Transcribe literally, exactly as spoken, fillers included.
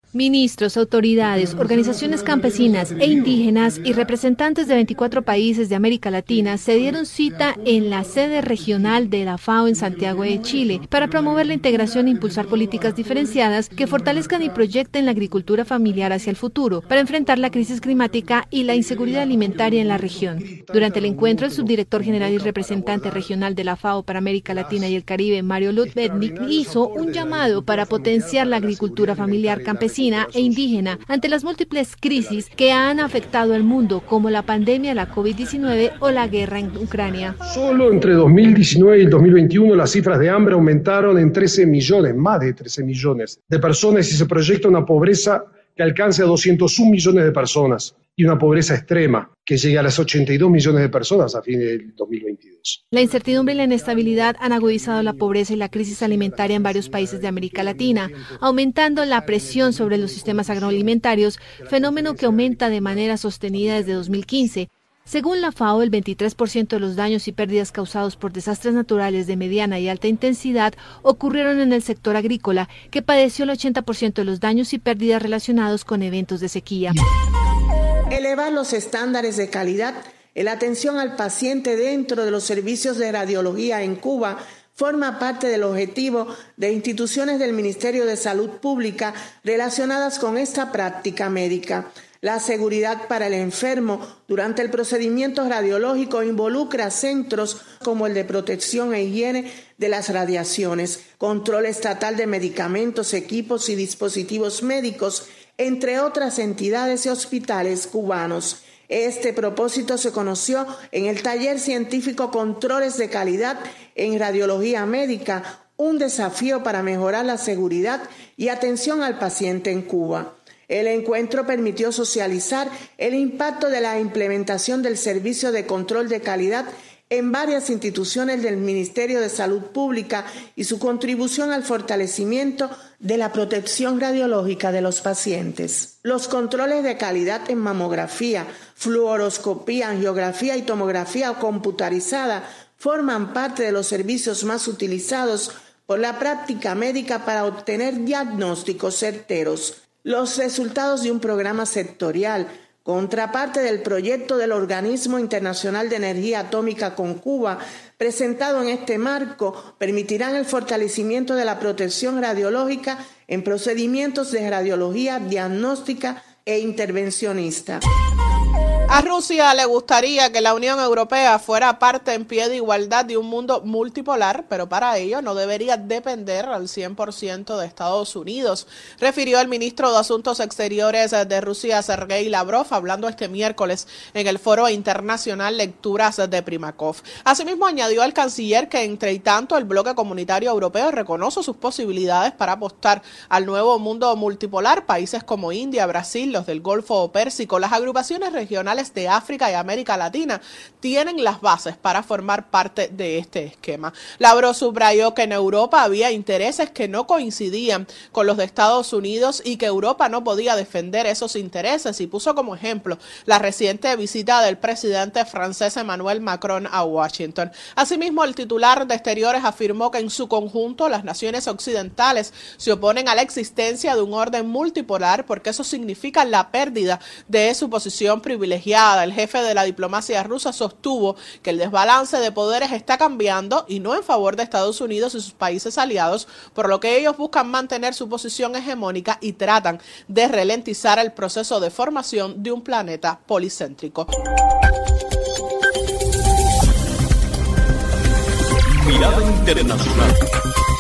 Ministros, autoridades, organizaciones campesinas e indígenas y representantes de veinticuatro países de América Latina se dieron cita en la sede regional de la FAO en Santiago de Chile para promover la integración e impulsar políticas diferenciadas que fortalezcan y proyecten la agricultura familiar hacia el futuro para enfrentar la crisis climática y la inseguridad alimentaria en la región. Durante el encuentro, el subdirector general y representante regional de la FAO para América Latina y el Caribe, Mario Lutvetnik, hizo un llamado para potenciar la agricultura familiar campesina e indígena ante las múltiples crisis que han afectado al mundo, como la pandemia, la COVID diecinueve o la guerra en Ucrania. Solo entre dos mil diecinueve y el dos mil veintiuno las cifras de hambre aumentaron en trece millones, más de trece millones de personas, y se proyecta una pobreza que alcance a doscientos un millones de personas y una pobreza extrema que llegue a las ochenta y dos millones de personas a fin del dos mil veintidós. La incertidumbre y la inestabilidad han agudizado la pobreza y la crisis alimentaria en varios países de América Latina, aumentando la presión sobre los sistemas agroalimentarios, fenómeno que aumenta de manera sostenida desde dos mil quince. Según la FAO, el veintitrés por ciento de los daños y pérdidas causados por desastres naturales de mediana y alta intensidad ocurrieron en el sector agrícola, que padeció el ochenta por ciento de los daños y pérdidas relacionados con eventos de sequía. Elevar los estándares de calidad en la atención al paciente dentro de los servicios de radiología en Cuba forma parte del objetivo de instituciones del Ministerio de Salud Pública relacionadas con esta práctica médica. La seguridad para el enfermo durante el procedimiento radiológico involucra centros como el de protección e higiene de las radiaciones, control estatal de medicamentos, equipos y dispositivos médicos, entre otras entidades y hospitales cubanos. Este propósito se conoció en el taller científico Controles de Calidad en Radiología Médica, un desafío para mejorar la seguridad y atención al paciente en Cuba. El encuentro permitió socializar el impacto de la implementación del servicio de control de calidad en varias instituciones del Ministerio de Salud Pública y su contribución al fortalecimiento de la protección radiológica de los pacientes. Los controles de calidad en mamografía, fluoroscopía, angiografía y tomografía computarizada forman parte de los servicios más utilizados por la práctica médica para obtener diagnósticos certeros. Los resultados de un programa sectorial, contraparte del proyecto del Organismo Internacional de Energía Atómica con Cuba, presentado en este marco, permitirán el fortalecimiento de la protección radiológica en procedimientos de radiología diagnóstica e intervencionista. A Rusia le gustaría que la Unión Europea fuera parte en pie de igualdad de un mundo multipolar, pero para ello no debería depender al cien por ciento de Estados Unidos, refirió el ministro de Asuntos Exteriores de Rusia, Sergei Lavrov, hablando este miércoles en el Foro Internacional Lecturas de Primakov. Asimismo, añadió el canciller que, entre tanto, el bloque comunitario europeo reconoce sus posibilidades para apostar al nuevo mundo multipolar. Países como India, Brasil, los del Golfo Pérsico, las agrupaciones regionales de África y América Latina tienen las bases para formar parte de este esquema. Lavrov subrayó que en Europa había intereses que no coincidían con los de Estados Unidos y que Europa no podía defender esos intereses, y puso como ejemplo la reciente visita del presidente francés Emmanuel Macron a Washington. Asimismo, el titular de Exteriores afirmó que en su conjunto las naciones occidentales se oponen a la existencia de un orden multipolar porque eso significa la pérdida de su posición privilegiada. El jefe de la diplomacia rusa sostuvo que el desbalance de poderes está cambiando y no en favor de Estados Unidos y sus países aliados, por lo que ellos buscan mantener su posición hegemónica y tratan de ralentizar el proceso de formación de un planeta policéntrico. Mirada internacional.